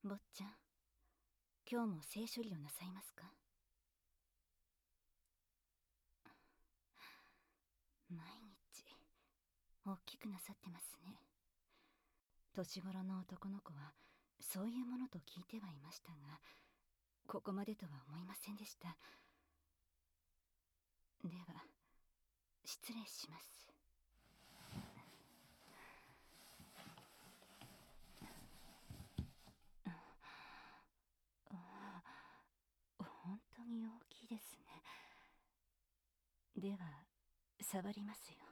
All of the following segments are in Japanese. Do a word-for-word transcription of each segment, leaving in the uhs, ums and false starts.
坊ちゃん、今日も性処理をなさいますか？毎日大きくなさってますね。年頃の男の子はそういうものと聞いてはいましたが、ここまでとは思いませんでした。では失礼します。本当に大きいですね。では触りますよ。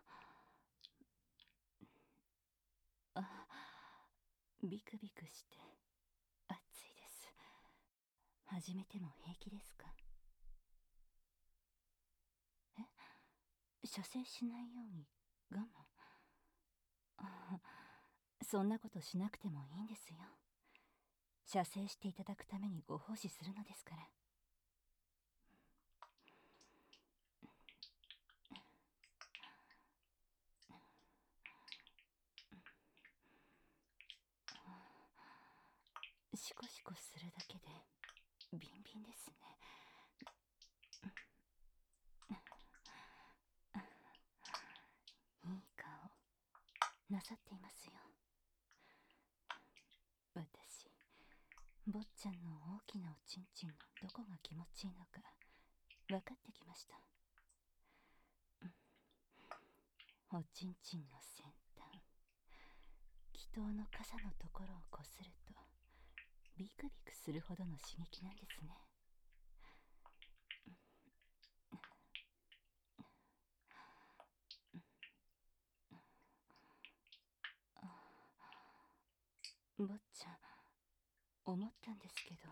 あ、ビクビクして熱いです。始めても平気ですか？え、射精しないように我慢？あ、そんなことしなくてもいいんですよ。射精していただくためにご奉仕するのですから。シコシコするだけでビンビンですね。いい顔なさっていますよ。私、坊ちゃんの大きなおちんちんのどこが気持ちいいのか分かってきました。おちんちんの先端、気筒の傘のところをこするとビクビクするほどの刺激なんですね。坊ちゃん、思ったんですけど、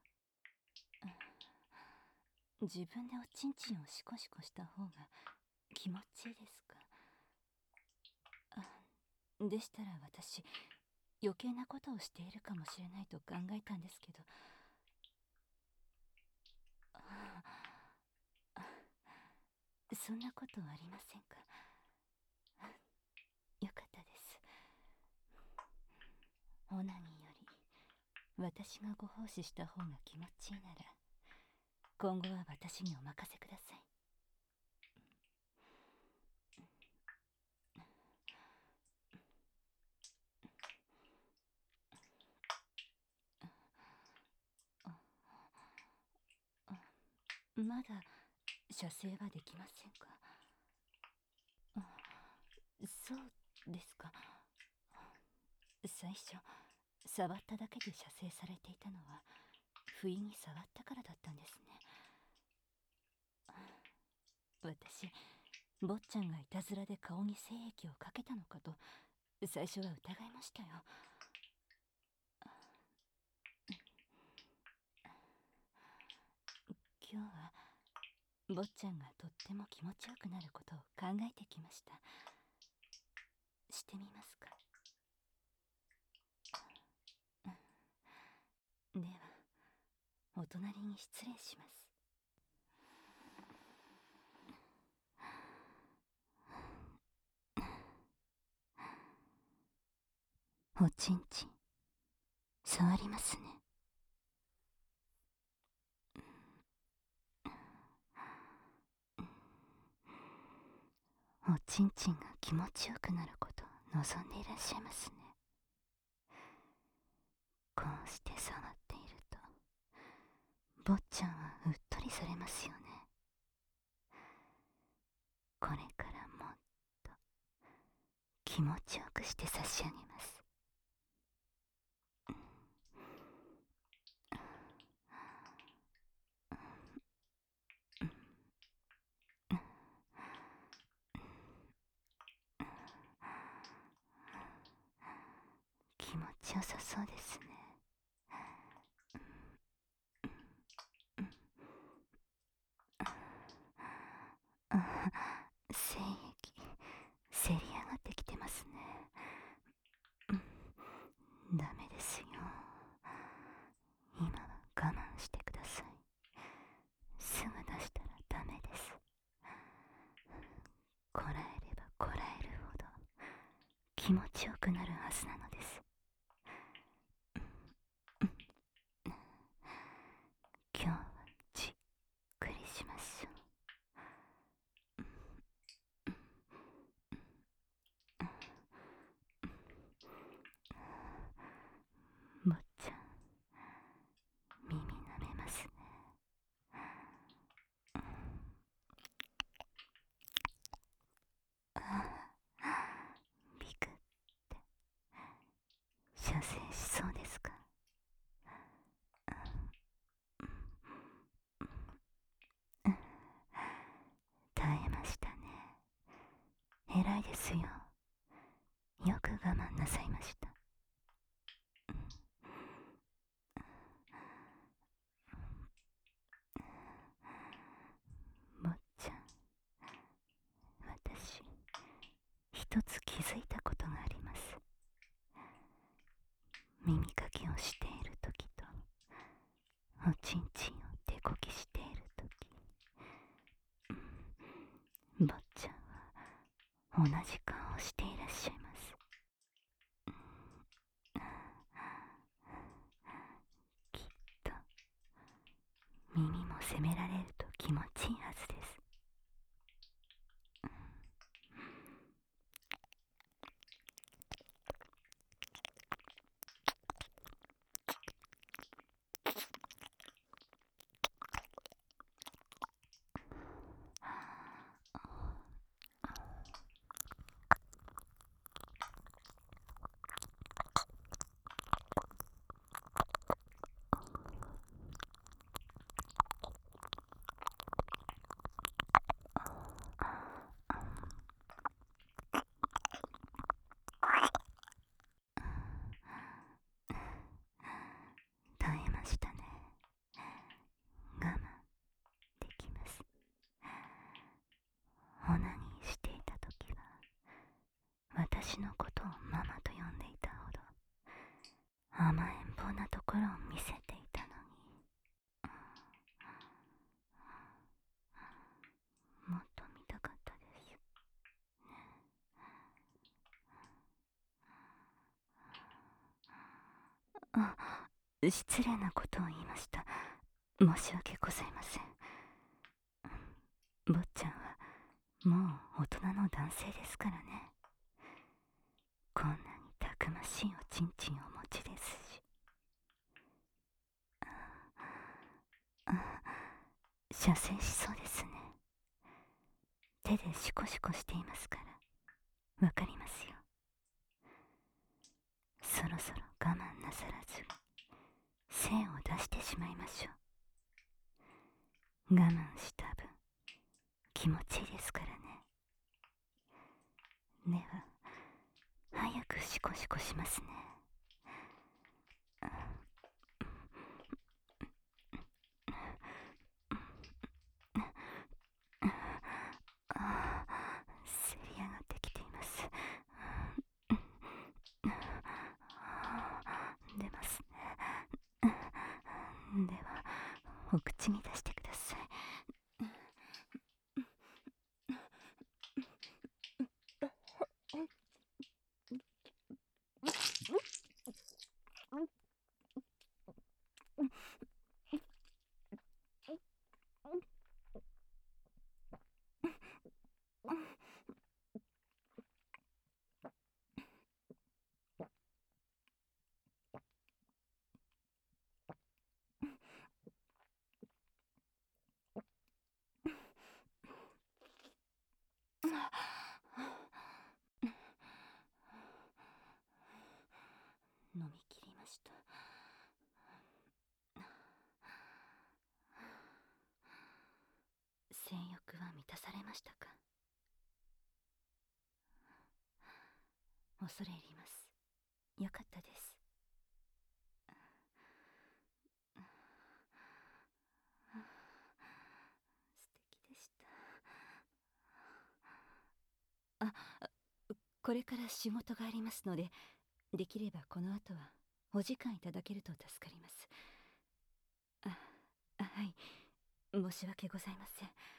自分でおちんちんをシコシコした方が気持ちいいですか？あ、でしたら私、余計なことをしているかもしれないと考えたんですけど。ああ、そんなことはありませんか？よかったです。オナニーより私がご奉仕した方が気持ちいいなら、今後は私にお任せください。まだ射精はできませんか？あ、そうですか。最初触っただけで射精されていたのは不意に触ったからだったんですね。私、坊ちゃんがいたずらで顔に精液をかけたのかと最初は疑いましたよ。今日は坊ちゃんがとっても気持ちよくなることを考えてきました。してみますか？ではお隣に失礼します。おちんちん触りますね。おちんちんが気持ちよくなることを望んでいらっしゃいますね。こうして触っていると坊ちゃんはうっとりされますよね。これからもっと気持ちよくして差し上げます。気持ちよさそうですね。あ、精液せり上がってきてますね。ダメですよ。今は我慢してください。すぐ出したらダメです。こらえればこらえるほど気持ちよくなるはずなのです。 しそうですか？耐えましたね。偉いですよ。よく我慢なさいました。坊ちゃん、私、一つ気づいたことがあります。耳かきをしているときと、おちんちんを手こきしているとき、坊ちゃんは同じ顔をしていらっしゃいます。きっと耳も責められると気持ちいいはずです。耐えましたね。我慢できます。オナニーしていたときは、私のことをママと呼んでいたほど甘えん坊なところを見せていたのに、もっと見たかったです。あ、失礼なことを言いました。申し訳ございません。坊ちゃんはもう大人の男性ですからね。こんなにたくましいおちんちんをお持ちですし。あ、射精しそうですね。手でシコシコしていますから、わかりますよ。そろそろ我慢なさらず、精を出してしまいましょう。我慢した分、気持ちいいですからね。では、早くシコシコしますね。あ、せり上がってきています。出ますね。では、お口に出してください。飲み切りました。性欲は満たされましたか？恐れ入ります。よかったです。素敵でした。あ、これから仕事がありますので、できればこの後はお時間いただけると助かります。あ、はい、申し訳ございません。